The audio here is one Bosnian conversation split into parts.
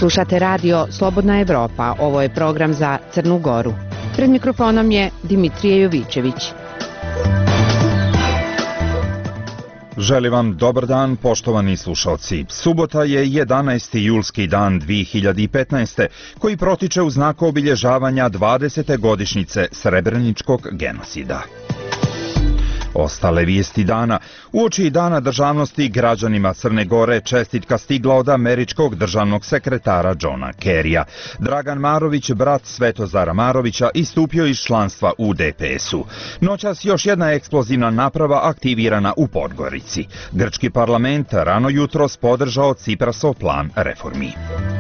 Slušate radio Slobodna Evropa, ovo je program za Crnu Goru. Pred mikrofonom je Dimitrije Jovićević. Želim vam dobar dan, poštovani slušalci. Subota je 11. julski dan 2015. koji protiče u znaku obilježavanja 20. godišnjice Srebreničkog genocida. Ostale vijesti dana. Uoči Dana državnosti građanima Crne Gore čestitka stigla od američkog državnog sekretara Johna Kerrya. Dragan Marović, brat Svetozara Marovića, istupio iz članstva u DPS-u. Noćas još jedna eksplozivna naprava aktivirana u Podgorici. Grčki parlament rano jutros podržao Ciprasov plan reformi.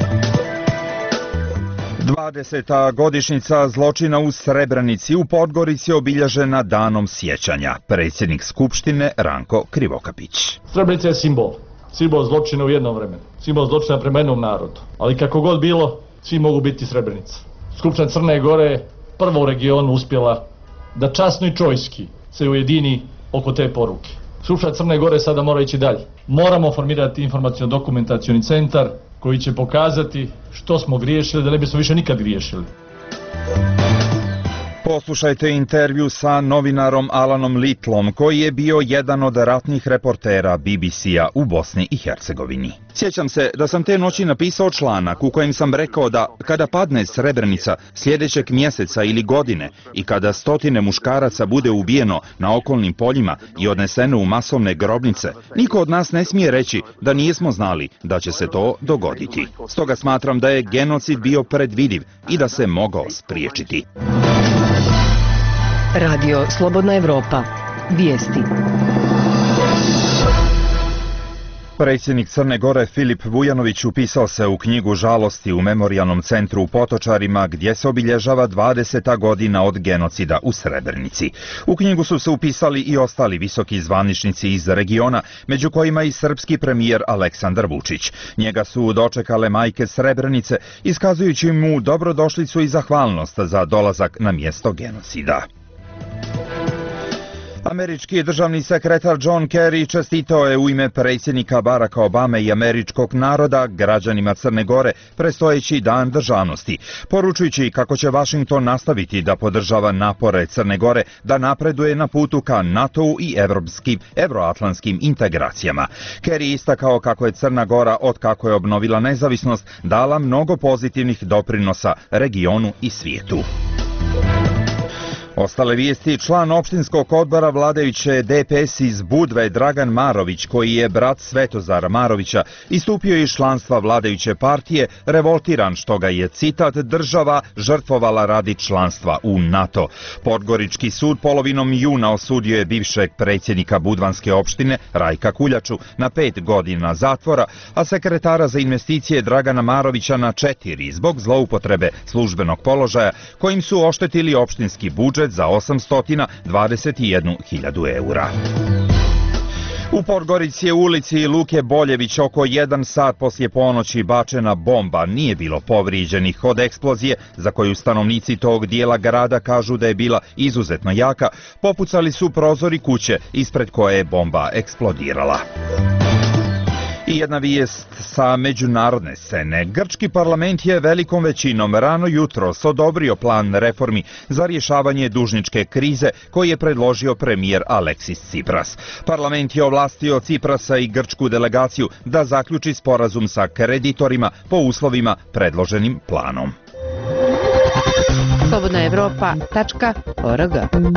20. godišnjica zločina u Srebrenici u Podgorici obilježena danom sjećanja. Predsjednik Skupštine Ranko Krivokapić. Srebrenica je simbol zločina u jednom vremenu, simbol zločina prema jednom narodu. Ali kako god bilo, svi mogu biti Srebrenica. Skupština Crne Gore je prva u regionu uspjela da časno i čojski se ujedini oko te poruke. Skupština Crne Gore sada mora ići dalje. Moramo formirati informaciono-dokumentacioni centar koji će pokazati što smo griješili, da ne bismo više nikad griješili. Poslušajte intervju sa novinarom Alanom Litlom, koji je bio jedan od ratnih reportera BBC-a u Bosni i Hercegovini. Sjećam se da sam te noći napisao članak u kojem sam rekao da kada padne Srebrenica sljedećeg mjeseca ili godine i kada stotine muškaraca bude ubijeno na okolnim poljima i odneseno u masovne grobnice, niko od nas ne smije reći da nismo znali da će se to dogoditi. Stoga smatram da je genocid bio predvidiv i da se mogao spriječiti. Radio Slobodna Evropa. Vijesti. Predsjednik Crne Gore Filip Vujanović upisao se u knjigu žalosti u Memorijalnom centru u Potočarima gdje se obilježava 20. godina od genocida u Srebrenici. U knjigu su se upisali i ostali visoki zvaničnici iz regiona, među kojima i srpski premijer Aleksandar Vučić. Njega su dočekale majke Srebrenice, iskazujući mu dobrodošlicu i zahvalnost za dolazak na mjesto genocida. Američki državni sekretar John Kerry čestitao je u ime predsjednika Baracka Obame i američkog naroda građanima Crne Gore predstojeći Dan državnosti, poručujući kako će Washington nastaviti da podržava napore Crne Gore da napreduje na putu ka NATO-u i evroatlantskim integracijama. Kerry istakao kako je Crna Gora, od kako je obnovila nezavisnost, dala mnogo pozitivnih doprinosa regionu i svijetu. Ostale vijesti. Član opštinskog odbora vladajuće DPS iz Budve Dragan Marović, koji je brat Svetozara Marovića, istupio iz članstva vladajuće partije, revoltiran što ga je, citat, država žrtvovala radi članstva u NATO. Podgorički sud polovinom juna osudio je bivšeg predsjednika Budvanske opštine Rajka Kuljaču na 5 godina zatvora, a sekretara za investicije Dragana Marovića na 4 zbog zloupotrebe službenog položaja kojim su oštetili opštinski budžet za 821.000 eura. U Podgorici je u ulici Luke Boljević oko 1 sat poslije ponoći bačena bomba. Nije bilo povrijeđenih od eksplozije, za koju stanovnici tog dijela grada kažu da je bila izuzetno jaka. Popucali su prozori kuće ispred koje je bomba eksplodirala. I jedna vijest sa međunarodne scene. Grčki parlament je velikom većinom rano jutros odobrio plan reformi za rješavanje dužničke krize koji je predložio premijer Aleksis Tsipras. Parlament je ovlastio Tsiprasa i grčku delegaciju da zaključi sporazum sa kreditorima po uslovima predloženim planom. slobodnaevropa.org.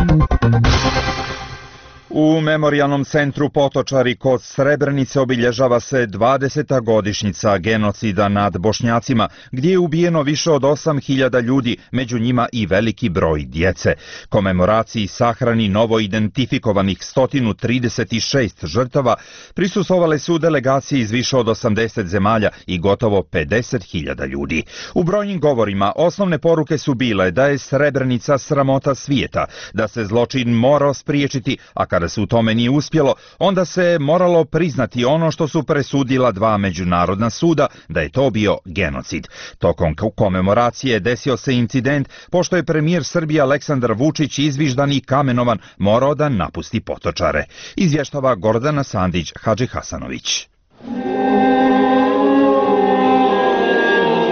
U Memorijalnom centru Potočari kod Srebrenice obilježava se 20. godišnjica genocida nad Bošnjacima, gdje je ubijeno više od 8.000 ljudi, među njima i veliki broj djece. Komemoraciji sahrani novo identifikovanih 136 žrtava prisustvovale su delegacije iz više od 80 zemalja i gotovo 50.000 ljudi. U brojnim govorima osnovne poruke su bile da je Srebrenica sramota svijeta, da se zločin morao spriječiti, a kada se u tome nije uspjelo, onda se moralo priznati ono što su presudila 2 međunarodna suda, da je to bio genocid. Tokom komemoracije desio se incident pošto je premijer Srbije Aleksandar Vučić izviždan i kamenovan morao da napusti Potočare. Izvještava Gordana Sandić Hadžihasanović.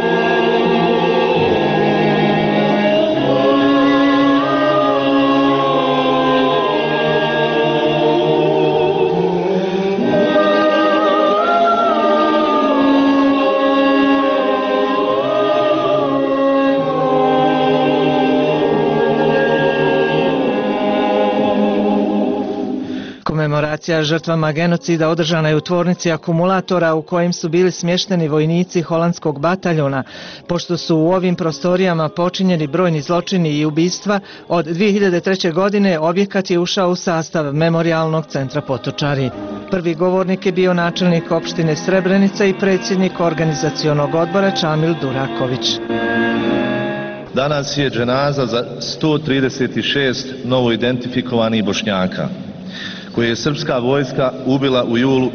Komemoracija žrtvama genocida održana je u tvornici akumulatora u kojim su bili smješteni vojnici holandskog bataljona, pošto su u ovim prostorijama počinjeni brojni zločini i ubistva. Od 2003. godine objekat je ušao u sastav Memorijalnog centra Potočari. Prvi govornik je bio načelnik opštine Srebrenica i predsjednik organizacionog odbora Čamil Duraković. Danas je dženaza za 136 novoidentifikovanih Bošnjaka, koje je srpska vojska ubila u julu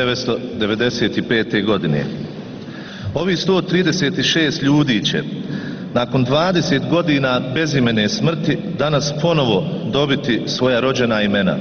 1995. godine. Ovi 136 ljudi će, nakon 20 godina bezimene smrti, danas ponovo dobiti svoja rođena imena.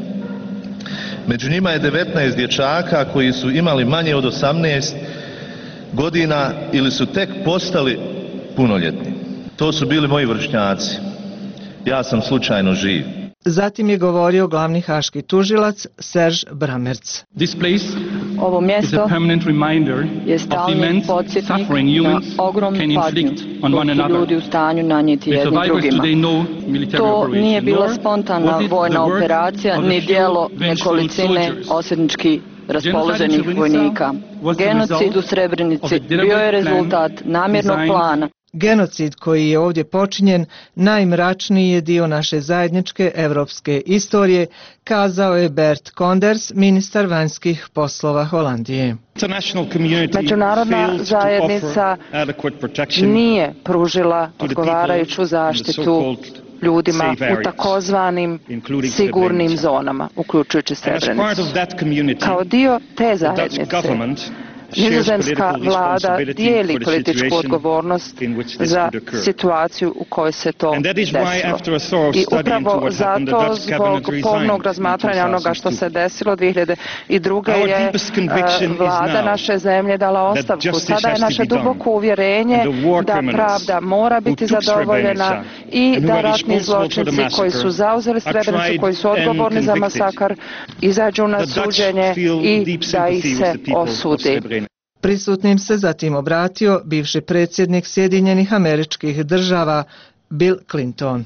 Među njima je 19 dječaka koji su imali manje od 18 godina ili su tek postali punoljetni. To su bili moji vršnjaci. Ja sam slučajno živ. Zatim je govorio glavni haški tužilac Serž Bramerc. Ovo mjesto je stalni podsjetnik na ogromnu patnju koju su ljudi u stanju nanijeti jednim drugima. To nije bila spontana vojna operacija ni djelo nekolicine osvetnički raspoloženih vojnika. Genocid u Srebrenici bio je rezultat namjernog plana. Genocid koji je ovdje počinjen najmračniji je dio naše zajedničke evropske istorije, kazao je Bert Koenders, ministar vanjskih poslova Holandije. Međunarodna zajednica nije pružila odgovarajuću zaštitu ljudima u takozvanim sigurnim zonama, uključujući Srebrenicu. Kao dio te zajednice, nizozemska vlada dijeli političku odgovornost za situaciju u kojoj se to desilo. I upravo zato, zbog pomnog razmatranja onoga što se desilo 2002. je vlada naše zemlje dala ostavku. Sada je naše duboko uvjerenje da pravda mora biti zadovoljena i da ratni zločinci koji su zauzeli Srebrenicu, koji su odgovorni za masakar, izađu na suđenje i da ih se osudi. Prisutnim se zatim obratio bivši predsjednik Sjedinjenih Američkih Država Bill Clinton.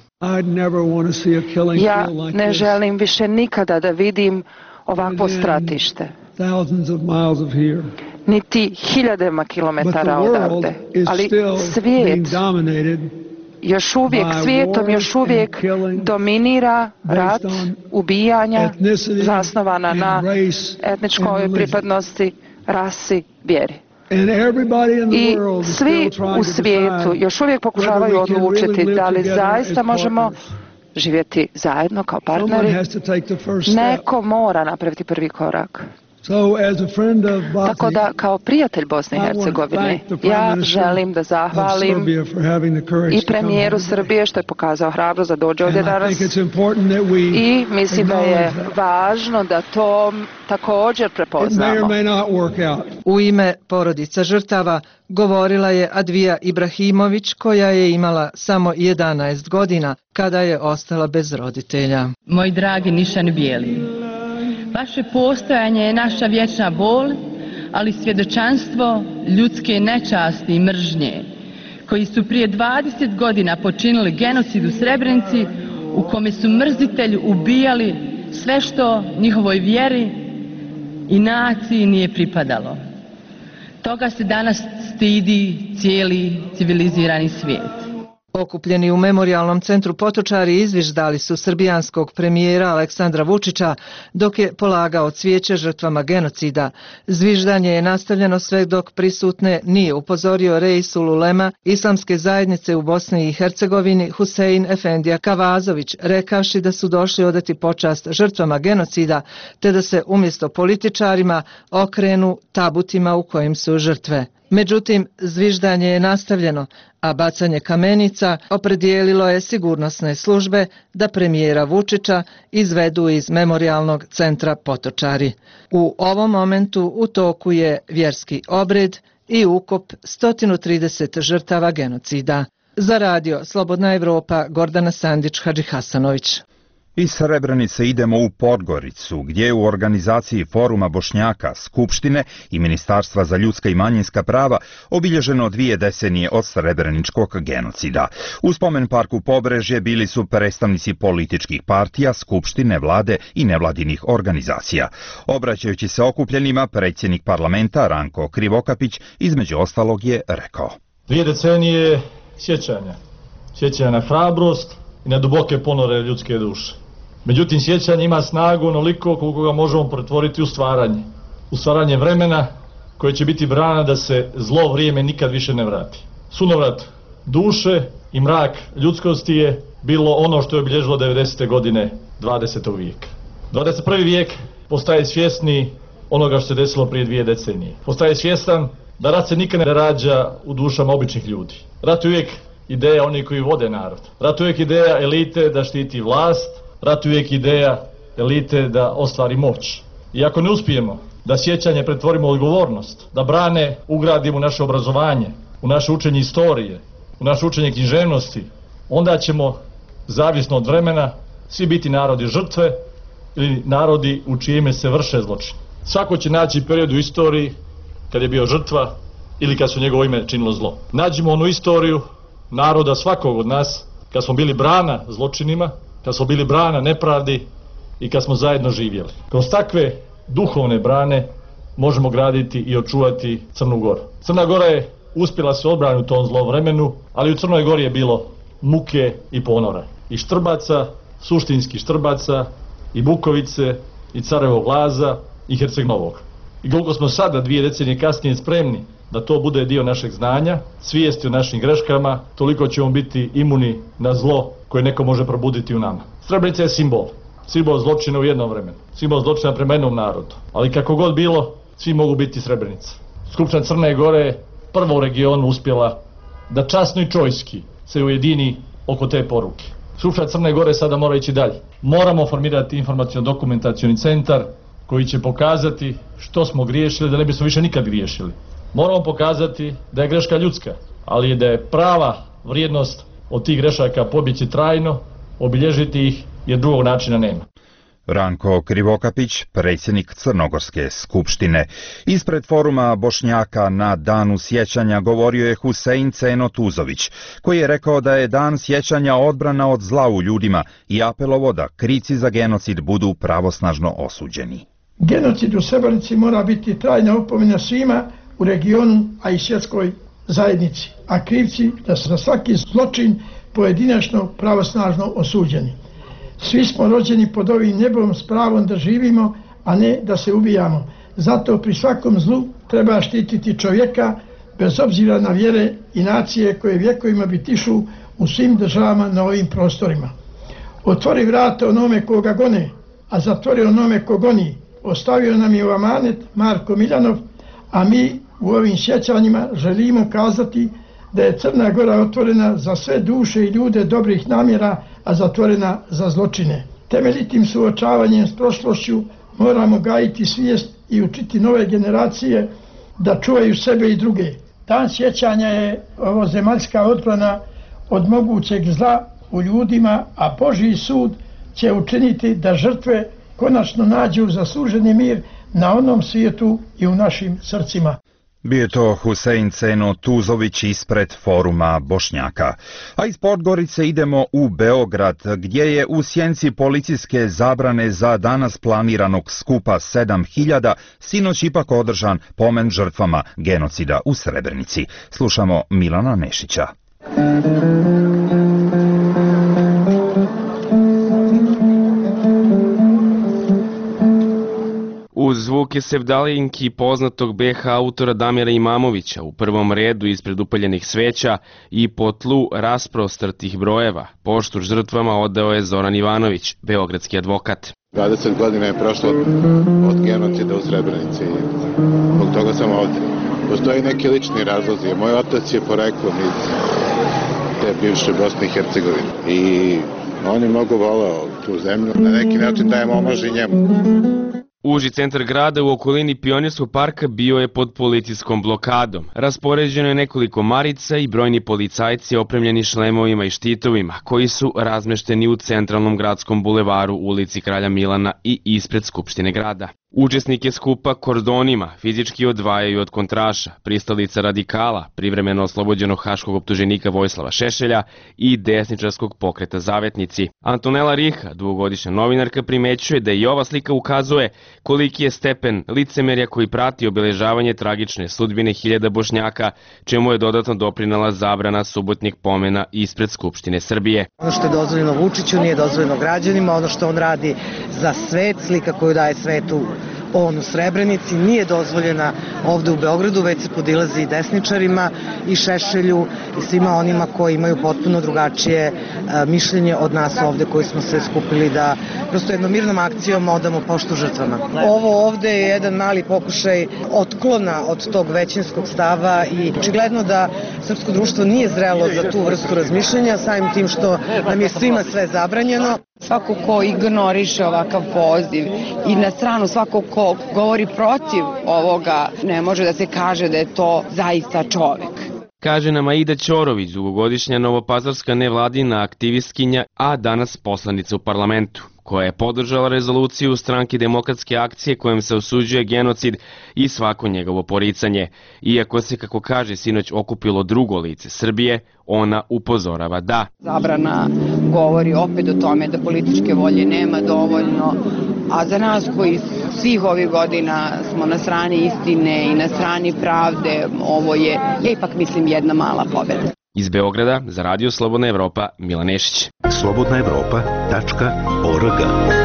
Ja ne želim više nikada da vidim ovakvo stratište, niti hiljadama kilometara odavde, ali svijetom još uvijek dominira rat, ubijanja zasnovana na etničkoj pripadnosti, rasi, vjeri. I svi u svijetu još uvijek pokušavaju odlučiti da li zaista možemo živjeti zajedno kao partneri. Neko mora napraviti prvi korak. Tako da, kao prijatelj Bosne i Hercegovine, ja želim da zahvalim i premijeru Srbije što je pokazao hrabrost da dođe ovdje danas i mislim da je važno da to također prepoznamo. U ime porodica žrtava govorila je Advija Ibrahimović, koja je imala samo 11 godina kada je ostala bez roditelja. Moj dragi Nišan Bijeli, vaše postojanje je naša vječna bol, ali svjedočanstvo ljudske nečasti i mržnje, koji su prije 20 godina počinili genocid u Srebrenici, u kome su mrzitelji ubijali sve što njihovoj vjeri i naciji nije pripadalo. Toga se danas stidi cijeli civilizirani svijet. Okupljeni u Memorijalnom centru Potočari izviždali su srbijanskog premijera Aleksandra Vučića dok je polagao cvijeće žrtvama genocida. Zviždanje je nastavljeno sve dok prisutne nije upozorio Reisul Ulema Islamske zajednice u Bosni i Hercegovini Husein Efendija Kavazović, rekavši da su došli odati počast žrtvama genocida te da se umjesto političarima okrenu tabutima u kojim su žrtve. Međutim, zviždanje je nastavljeno, a bacanje kamenica opredijelilo je sigurnosne službe da premijera Vučića izvedu iz Memorijalnog centra Potočari. U ovom momentu u toku je vjerski obred i ukop 130 žrtava genocida. Za radio Slobodna Evropa, Gordana Sandić Hadžihasanović. Iz Srebrenice idemo u Podgoricu, gdje je u organizaciji Foruma Bošnjaka, Skupštine i Ministarstva za ljudska i manjinska prava obilježeno 2 decenije od srebreničkog genocida. U spomen parku Pobrežje bili su predstavnici političkih partija, skupštine, vlade i nevladinih organizacija. Obraćajući se okupljenima, predsjednik parlamenta Ranko Krivokapić između ostalog je rekao: 2 decenije sjećanja na hrabrost i na duboke ponore ljudske duše. Međutim, sjećanje ima snagu onoliko koliko ga možemo pretvoriti u stvaranje vremena koje će biti brana da se zlo vrijeme nikad više ne vrati. Sunovrat duše i mrak ljudskosti je bilo ono što je obilježilo 90. godine 20. vijeka. 21. vijek postaje svjesni onoga što se desilo prije 2 decenije. Postaje svjestan da rat se nikad ne rađa u dušama običnih ljudi. Rat je uvijek ideja onih koji vode narod. Rat je uvijek ideja elite da štiti vlast. Rat je uvijek ideja elite da ostvari moć. I ako ne uspijemo da sjećanje pretvorimo u odgovornost, da brane ugradimo u naše obrazovanje, u naše učenje istorije, u naše učenje književnosti, onda ćemo, zavisno od vremena, svi biti narodi žrtve ili narodi u čije ime se vrše zločini. Svako će naći period u istoriji kad je bio žrtva ili kad su njegovo ime činilo zlo. Nađimo onu istoriju naroda svakog od nas kad smo bili brana zločinima, kad smo bili brana nepravdi i kad smo zajedno živjeli. Kroz takve duhovne brane možemo graditi i očuvati Crnu Goru. Crna Gora je uspjela se odbrani u tom zlom vremenu, ali u Crnoj Gori je bilo muke i ponora. I Štrbaca, suštinskih Štrbaca, i Bukovice, i Carevog Laza, i Herceg Novog. I koliko smo sada, 2 decenije kasnije, spremni da to bude dio našeg znanja, svijesti o našim greškama, toliko ćemo biti imuni na zlo koje neko može probuditi u nama. Srebrenica je simbol zločina u jednom vremenu, simbol zločina prema jednom narodu. Ali kako god bilo, svi mogu biti Srebrenica. Skupština Crne Gore je prva u regionu uspjela da časno i čojski se ujedini oko te poruke. Skupština Crne Gore sada mora ići dalje. Moramo formirati informaciono-dokumentacioni centar koji će pokazati što smo griješili, da ne bismo više nikad griješili. Moramo pokazati da je greška ljudska, ali i da je prava vrijednost od tih grešaka pobjeći trajno, obilježiti ih jer drugog načina nema. Ranko Krivokapić, predsjednik Crnogorske skupštine. Ispred Foruma Bošnjaka na Danu sjećanja govorio je Husein Ceno Tuzović, koji je rekao da je Dan sjećanja odbrana od zla u ljudima i apelovo da krivci za genocid budu pravosnažno osuđeni. Genocid u Srebrenici mora biti trajna opomena svima u regionu, a i svjetskoj zajednici, a krivci da su za svaki zločin pojedinačno pravosnažno osuđeni. Svi smo rođeni pod ovim nebom s pravom da živimo, a ne da se ubijamo. Zato pri svakom zlu treba štititi čovjeka bez obzira na vjere i nacije koje vjekovima bitišu u svim državama na ovim prostorima. Otvori vrata onome koga gone, a zatvori onome ko goni. Ostavio nam je u amanet Marko Miljanov, a mi u ovim sjećanjima želimo kazati da je Crna Gora otvorena za sve duše i ljude dobrih namjera, a zatvorena za zločine. Temeljitim suočavanjem s prošlošću moramo gajiti svijest i učiti nove generacije da čuvaju sebe i druge. Dan sjećanja je ovozemaljska odbrana od mogućeg zla u ljudima, a Božji sud će učiniti da žrtve konačno nađu zasluženi mir na onom svijetu i u našim srcima. Bio je to Husein Ceno Tuzović ispred Foruma Bošnjaka. A iz Podgorice idemo u Beograd, gdje je u sjenci policijske zabrane za danas planiranog skupa 7000 sinoć ipak održan pomen žrtvama genocida u Srebrenici. Slušamo Milana Nešića. Uz zvuke sevdalinki poznatog BH autora Damira Imamovića u prvom redu ispred upaljenih sveća i po tlu rasprostrtih brojeva, poštu žrtvama odao je Zoran Ivanović, beogradski advokat. 20 godina je prošlo od genocida u Srebrenici i zbog toga sam ovdje. Postoji neki lični razlozi. Moj otac je poreklom iz te bivše Bosne i Hercegovine i on je mnogo voleo tu zemlju. Na neki način dajem omaž i njemu. Uži centar grada u okolini Pionirskog parka bio je pod policijskom blokadom. Raspoređeno je nekoliko marica i brojni policajci opremljeni šlemovima i štitovima, koji su razmešteni u centralnom gradskom bulevaru ulici Kralja Milana i ispred Skupštine grada. Učesnike skupa kordonima fizički odvajaju od kontraša, pristalica radikala, privremeno oslobođenog haškog optuženika Vojislava Šešelja i desničarskog pokreta Zavetnici. Antonela Riha, dugogodišnja novinarka, primećuje da i ova slika ukazuje koliki je stepen licemerja koji prati obeležavanje tragične sudbine hiljada Bošnjaka, čemu je dodatno doprinela zabrana subotnjeg pomena ispred Skupštine Srbije. Ono što je dozvoljeno Vučiću nije dozvoljeno građanima, ono što on radi za svet, slika koju daje svetu on u Srebrenici, nije dozvoljena ovde u Beogradu, već se podilazi i desničarima i Šešelju i svima onima koji imaju potpuno drugačije mišljenje od nas ovde koji smo se skupili da prosto jednom mirnom akcijom odamo poštu žrtvama. Ovo ovde je jedan mali pokušaj otklona od tog većinskog stava i očigledno da srpsko društvo nije zrelo za tu vrstu razmišljanja, samim tim što nam je svima sve zabranjeno. Svako ko ignoriše ovakav poziv i na stranu svako ko govori protiv ovoga, ne može da se kaže da je to zaista čovek. Kaže nam Aida Ćorović, dugogodišnja novopazarska nevladina aktivistkinja, a danas poslanica u parlamentu, koja je podržala rezoluciju Stranke demokratske akcije kojom se osuđuje genocid i svako njegovo poricanje. Iako se, kako kaže, sinoć okupilo drugo lice Srbije, ona upozorava da zabrana govori opet o tome da političke volje nema dovoljno, a za nas koji svih ovih godina smo na strani istine i na strani pravde, ovo je, ja ipak mislim, jedna mala pobeda. Iz Beograda za Radio Slobodna Evropa, Milan Nešić. slobodnaevropa.org.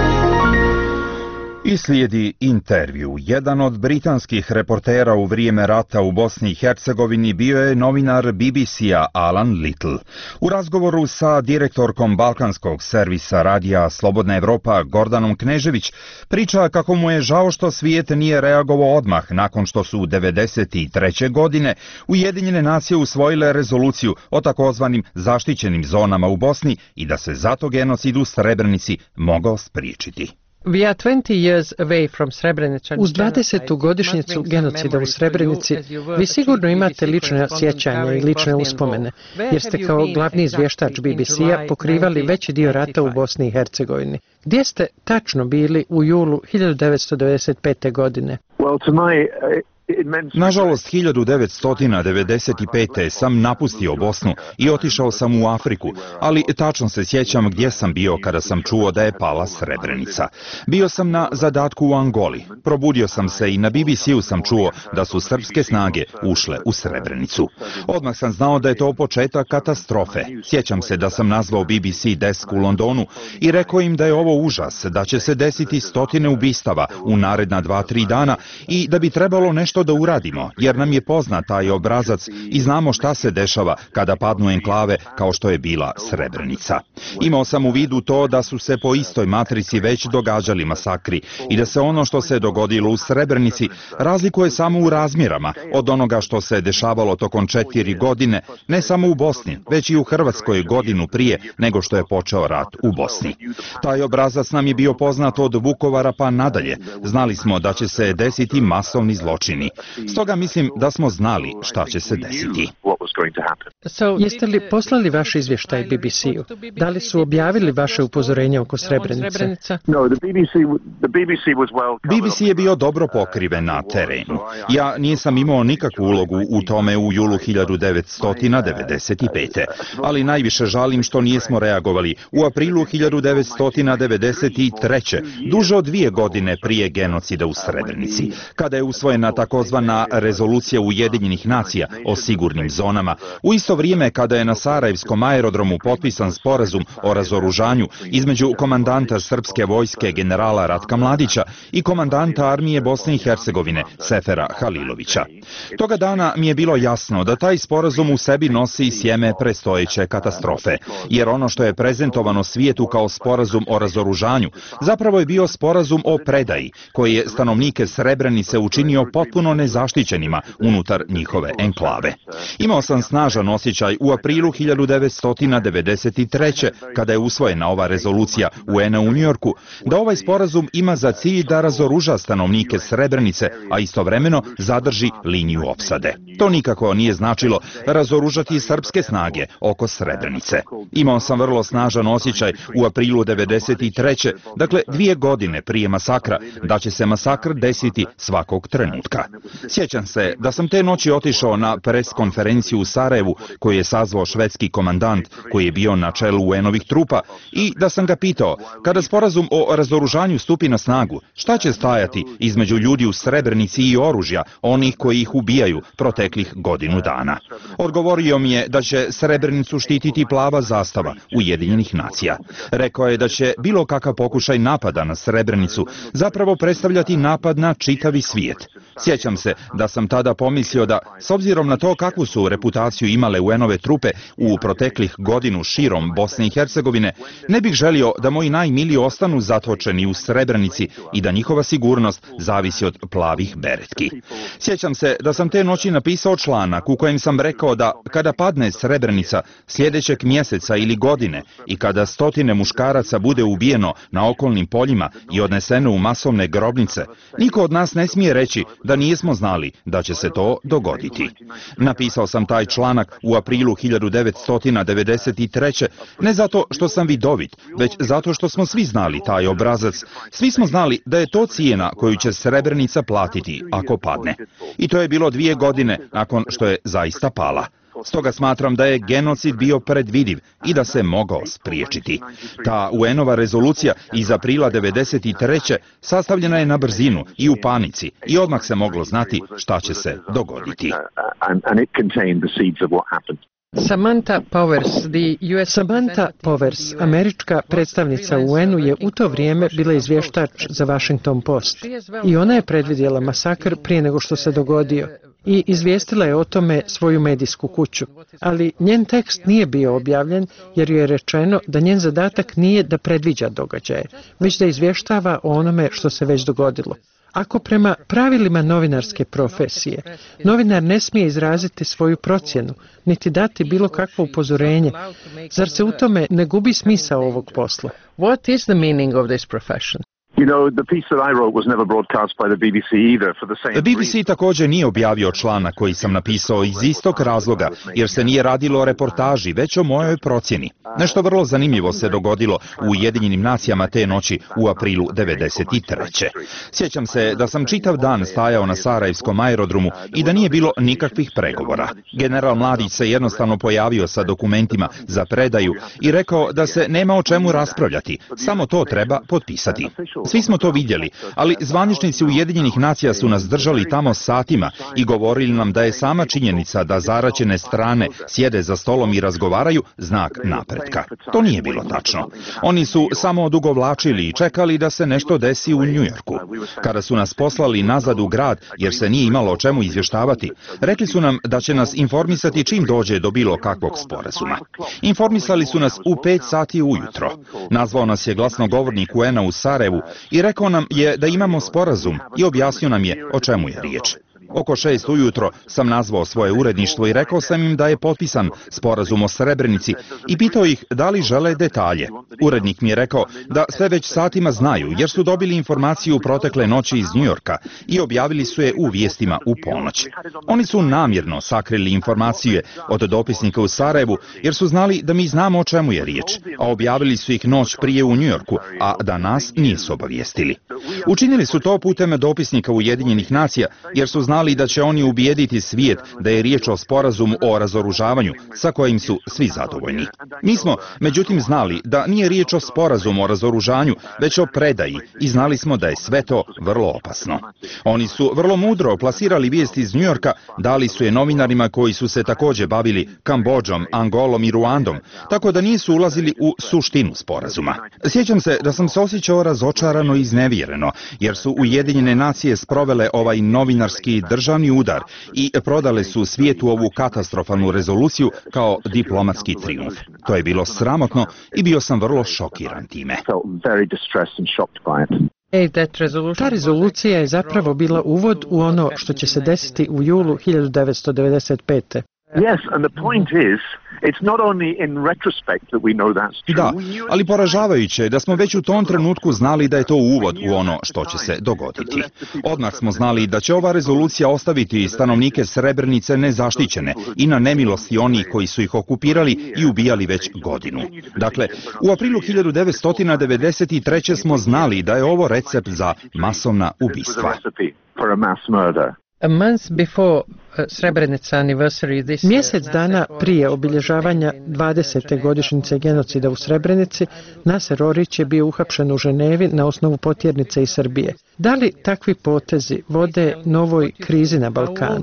I slijedi intervju. Jedan od britanskih reportera u vrijeme rata u Bosni i Hercegovini bio je novinar BBC-a Alan Little. U razgovoru sa direktorkom balkanskog servisa radija Slobodna Evropa Gordanom Knežević priča kako mu je žao što svijet nije reagovao odmah nakon što su 1993. godine Ujedinjene nacije usvojile rezoluciju o takozvanim zaštićenim zonama u Bosni i da se zato genocid u Srebrenici mogao spriječiti. Uz 20. godišnjicu genocida u Srebrenici vi sigurno imate lične sjećanja i lične uspomene, jer ste kao glavni izvještač BBC-a pokrivali veći dio rata u Bosni i Hercegovini. Gdje ste tačno bili u julu 1995. godine? Nažalost, 1995. sam napustio Bosnu i otišao sam u Afriku, ali tačno se sjećam gdje sam bio kada sam čuo da je pala Srebrenica. Bio sam na zadatku u Angoli. Probudio sam se i na BBC-u sam čuo da su srpske snage ušle u Srebrenicu. Odmah sam znao da je to početak katastrofe. Sjećam se da sam nazvao BBC desk u Londonu i rekao im da je ovo užas, da će se desiti stotine ubistava u naredna 2-3 dana i da bi trebalo nešto da uradimo, jer nam je poznat taj obrazac i znamo šta se dešava kada padnu enklave kao što je bila Srebrenica. Imao sam u vidu to da su se po istoj matrici već događali masakri i da se ono što se dogodilo u Srebrenici razlikuje samo u razmjerama od onoga što se dešavalo tokom 4 godine, ne samo u Bosni, već i u Hrvatskoj godinu prije nego što je počeo rat u Bosni. Taj obrazac nam je bio poznat od Vukovara pa nadalje. Znali smo da će se desiti masovni zločini. Stoga mislim da smo znali šta će se desiti. Jeste li poslali vaš izvještaj BBC-u? Da li su objavili vaše upozorenje oko Srebrenice? BBC je bio dobro pokriven na terenu. Ja nisam imao nikakvu ulogu u tome u julu 1995. Ali najviše žalim što nismo reagovali u aprilu 1993. duže od 2 godine prije genocida u Srebrenici, kada je usvojena takozvana rezolucija Ujedinjenih nacija o sigurnim zonama, u isto vrijeme kada je na Sarajevskom aerodromu potpisan sporazum o razoružanju između komandanta srpske vojske generala Ratka Mladića i komandanta armije Bosne i Hercegovine Sefera Halilovića. Toga dana mi je bilo jasno da taj sporazum u sebi nosi sjeme predstojeće katastrofe, jer ono što je prezentovano svijetu kao sporazum o razoružanju zapravo je bio sporazum o predaji, koji je stanovnike Srebrenice učinio potpuno potpuno nezaštićenima unutar njihove enklave. Imao sam snažan osjećaj u aprilu 1993. kada je usvojena ova rezolucija UN-a u Njujorku, da ovaj sporazum ima za cilj da razoruža stanovnike Srebrenice, a istovremeno zadrži liniju opsade. To nikako nije značilo razoružati srpske snage oko Srebrenice. Imao sam vrlo snažan osjećaj u aprilu 1993. Dakle 2 godine prije masakra, da će se masakr desiti svakog trenutka. Sjećam se da sam te noći otišao na pres konferenciju u Sarajevu koju je sazvao švedski komandant koji je bio na čelu UN-ovih trupa i da sam ga pitao, kada sporazum o razoružanju stupi na snagu, šta će stajati između ljudi u Srebrenici i oružja, onih koji ih ubijaju proteklih godinu dana. Odgovorio mi je da će Srebrenicu štititi plava zastava Ujedinjenih nacija. Rekao je da će bilo kakav pokušaj napada na Srebrenicu zapravo predstavljati napad na čitavi svijet. Sjećam se da sam tada pomislio da, s obzirom na to kakvu su reputaciju imale UN-ove trupe u proteklih godinu širom Bosne i Hercegovine, ne bih želio da moji najmiliji ostanu zatočeni u Srebrenici i da njihova sigurnost zavisi od plavih beretki. Sjećam se da sam te noći napisao članak u kojem sam rekao da kada padne Srebrenica sljedećeg mjeseca ili godine i kada stotine muškaraca bude ubijeno na okolnim poljima i odneseno u masovne grobnice, niko od nas ne smije reći da nismo znali da će se to dogoditi. Napisao sam taj članak u aprilu 1993. ne zato što sam vidovit, već zato što smo svi znali taj obrazac. Svi smo znali da je to cijena koju će Srebrenica platiti ako padne. I to je bilo 2 godine nakon što je zaista pala. Stoga smatram da je genocid bio predvidiv i da se mogao spriječiti. Ta UN-ova rezolucija iz aprila 1993. sastavljena je na brzinu i u panici i odmah se moglo znati šta će se dogoditi. Samantha Powers, američka predstavnica u UN-u, je u to vrijeme bila izvještač za Washington Post. I ona je predvidjela masakr prije nego što se dogodio i izvijestila je o tome svoju medijsku kuću. Ali njen tekst nije bio objavljen jer joj je rečeno da njen zadatak nije da predviđa događaje, već da izvještava o onome što se već dogodilo. Ako prema pravilima novinarske profesije, novinar ne smije izraziti svoju procjenu, niti dati bilo kakvo upozorenje, zar se u tome ne gubi smisao ovog posla? What is the meaning of this profession? BBC također nije objavio članak koji sam napisao iz istog razloga, jer se nije radilo o reportaži, već o mojoj procjeni. Nešto vrlo zanimljivo se dogodilo u Ujedinjenim nacijama te noći u aprilu 1993. Sjećam se da sam čitav dan stajao na Sarajevskom aerodromu i da nije bilo nikakvih pregovora. General Mladić se jednostavno pojavio sa dokumentima za predaju i rekao da se nema o čemu raspravljati, samo to treba potpisati. Svi smo to vidjeli, ali zvaničnici Ujedinjenih nacija su nas držali tamo satima i govorili nam da je sama činjenica da zaraćene strane sjede za stolom i razgovaraju znak napretka. To nije bilo tačno. Oni su samo odugovlačili i čekali da se nešto desi u Njujorku. Kada su nas poslali nazad u grad, jer se nije imalo o čemu izvještavati, rekli su nam da će nas informisati čim dođe do bilo kakvog sporazuma. Informisali su nas u 5 sati ujutro. Nazvao nas je glasnogovornik UN-a u Sarajevu i rekao nam je da imamo sporazum i objasnio nam je o čemu je riječ. Oko 6 ujutro sam nazvao svoje uredništvo i rekao sam im da je potpisan sporazum o Srebrenici i pitao ih da li žele detalje. Urednik mi je rekao da sve već satima znaju jer su dobili informaciju protekle noći iz Njujorka i objavili su je u vijestima u ponoć. Oni su namjerno sakrili informacije od dopisnika u Sarajevu jer su znali da mi znamo o čemu je riječ, a objavili su ih noć prije u Njujorku, a da nas nisu obavijestili. Učinili su to putem dopisnika Ujedinjenih nacija jer su znali da će oni ubijediti svijet da je riječ o sporazumu o razoružavanju sa kojim su svi zadovoljni. Mi smo, međutim, znali da nije riječ o sporazumu o razoružanju, već o predaji i znali smo da je sve to vrlo opasno. Oni su vrlo mudro plasirali vijesti iz Njujorka, dali su je novinarima koji su se također bavili Kambodžom, Angolom i Ruandom, tako da nisu ulazili u suštinu sporazuma. Sjećam se da sam se osjećao razočarano i iznevjereno, jer su Ujedinjene nacije sprovele ovaj novinarski državni udar i prodale su svijetu ovu katastrofalnu rezoluciju kao diplomatski trijumf. To je bilo sramotno i bio sam vrlo šokiran time. Ta rezolucija je zapravo bila uvod u ono što će se desiti u julu 1995. Da, ali poražavajuće je da smo već u tom trenutku znali da je to uvod u ono što će se dogoditi. Odmah smo znali da će ova rezolucija ostaviti stanovnike Srebrenice nezaštićene i na nemilosti onih koji su ih okupirali i ubijali već godinu. Dakle, u aprilu 1993. smo znali da je ovo recept za masovna ubistva. Mjesec dana prije obilježavanja 20. godišnjice genocida u Srebrenici, Naser Orić je bio uhapšen u Ženevi na osnovu potjernice iz Srbije. Da li takvi potezi vode novoj krizi na Balkanu?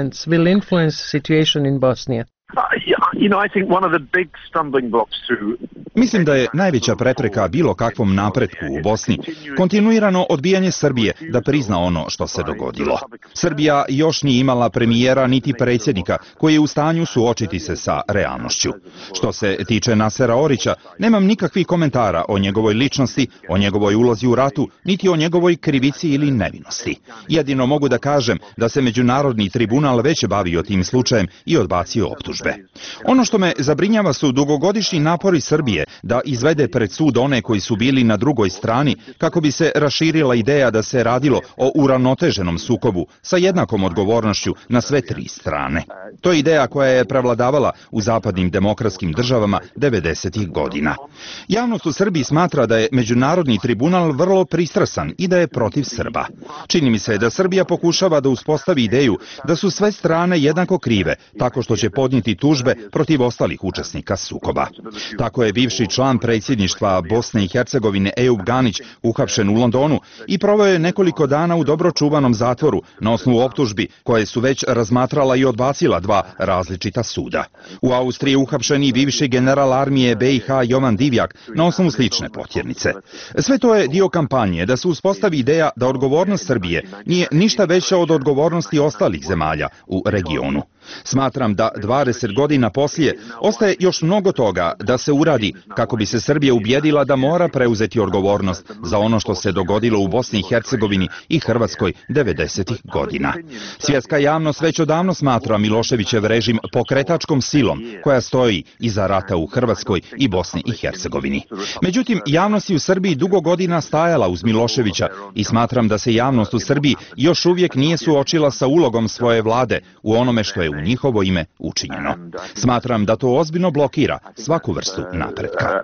Mislim da je najveća prepreka bilo kakvom napretku u Bosni kontinuirano odbijanje Srbije da prizna ono što se dogodilo. Srbija još nije imala premijera niti predsjednika koji je u stanju suočiti se sa realnošću. Što se tiče Nasera Orića, nemam nikakvih komentara o njegovoj ličnosti, o njegovoj ulozi u ratu, niti o njegovoj krivici ili nevinosti. Jedino mogu da kažem da se Međunarodni tribunal već bavio tim slučajem i odbacio optužbe. Ono što me zabrinjava su dugogodišnji napori Srbije da izvede pred sud one koji su bili na drugoj strani kako bi se raširila ideja da se radilo o uravnoteženom sukobu sa jednakom odgovornošću na sve tri strane. To je ideja koja je prevladavala u zapadnim demokratskim državama 90. godina. Javnost u Srbiji smatra da je Međunarodni tribunal vrlo pristrasan i da je protiv Srba. Čini mi se da Srbija pokušava da uspostavi ideju da su sve strane jednako krive, tako što će podnijeti tužbe protiv ostalih učesnika sukoba. Tako je bivši član predsjedništva Bosne i Hercegovine Ejup Ganić uhapšen u Londonu i proveo je nekoliko dana u dobro čuvanom zatvoru na osnovu optužbi koje su već razmatrala i odbacila dva različita suda. U Austriji je uhapšen i bivši general armije BiH Jovan Divjak na osnovu slične potjernice. Sve to je dio kampanje da se uspostavi ideja da odgovornost Srbije nije ništa veća od odgovornosti ostalih zemalja u regionu. Smatram da 20 godina poslije ostaje još mnogo toga da se uradi kako bi se Srbija ubjedila da mora preuzeti odgovornost za ono što se dogodilo u Bosni i Hercegovini i Hrvatskoj 90. godina. Svjetska javnost već odavno smatra Miloševićev režim pokretačkom silom koja stoji iza rata u Hrvatskoj i Bosni i Hercegovini. Međutim, javnost je u Srbiji dugo godina stajala uz Miloševića i smatram da se javnost u Srbiji još uvijek nije suočila sa ulogom svoje vlade u onome što je u njihovo ime učinjeno. Smatram da to ozbiljno blokira svaku vrstu napretka.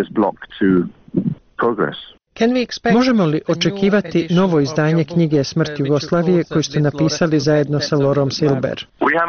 Možemo li očekivati novo izdanje knjige Smrt Jugoslavije koju ste napisali zajedno sa Lorom Silber?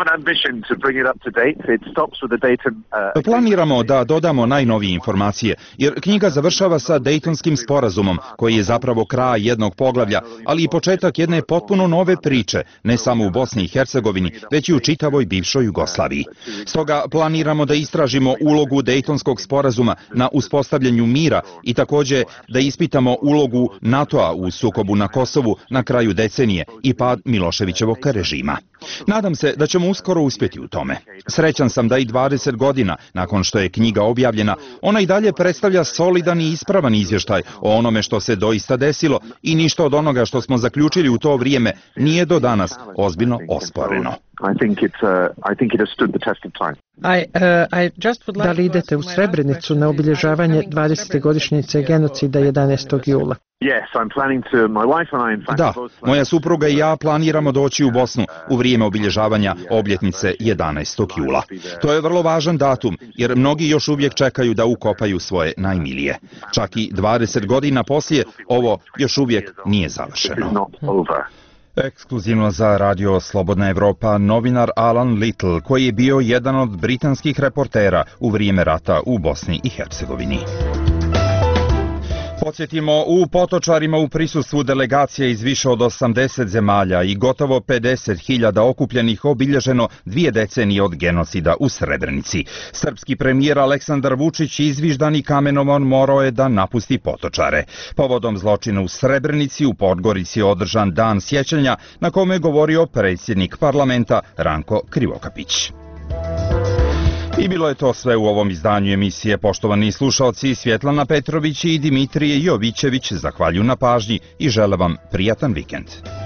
Planiramo da dodamo najnovije informacije, jer knjiga završava sa Dejtonskim sporazumom, koji je zapravo kraj jednog poglavlja, ali i početak jedne potpuno nove priče, ne samo u Bosni i Hercegovini, već i u čitavoj bivšoj Jugoslaviji. Stoga planiramo da istražimo ulogu Dejtonskog sporazuma na uspostavljanju mira i također da ispitamo ulogu NATO-a u sukobu na Kosovu na kraju decenije i pad Miloševićevog režima. Nadam se da ćemo uskoro uspjeti u tome. Srećan sam da i 20 godina nakon što je knjiga objavljena, ona i dalje predstavlja solidan i ispravan izvještaj o onome što se doista desilo i ništa od onoga što smo zaključili u to vrijeme nije do danas ozbiljno osporeno. Da li idete u Srebrenicu na obilježavanje 20. godišnjice genocida 11. jula? Da, moja supruga i ja planiramo doći u Bosnu u vrijeme obilježavanja obljetnice 11. jula. To je vrlo važan datum jer mnogi još uvijek čekaju da ukopaju svoje najmilije. Čak i 20 godina poslije ovo još uvijek nije završeno. Ekskluzivno za Radio Slobodna Evropa novinar Alan Little, koji je bio jedan od britanskih reportera u vrijeme rata u Bosni i Hercegovini. Podsjetimo, u Potočarima u prisustvu delegacije iz više od 80 zemalja i gotovo 50.000 okupljenih obilježeno 2 decenije od genocida u Srebrenici. Srpski premijer Aleksandar Vučić izviždan i kamenovan morao je da napusti Potočare. Povodom zločina u Srebrenici u Podgorici je održan dan sjećanja na kome je govorio predsjednik parlamenta Ranko Krivokapić. I bilo je to sve u ovom izdanju emisije. Poštovani slušalci, Svjetlana Petrović i Dimitrije Jovićević zahvaljuju na pažnji i žele vam prijatan vikend.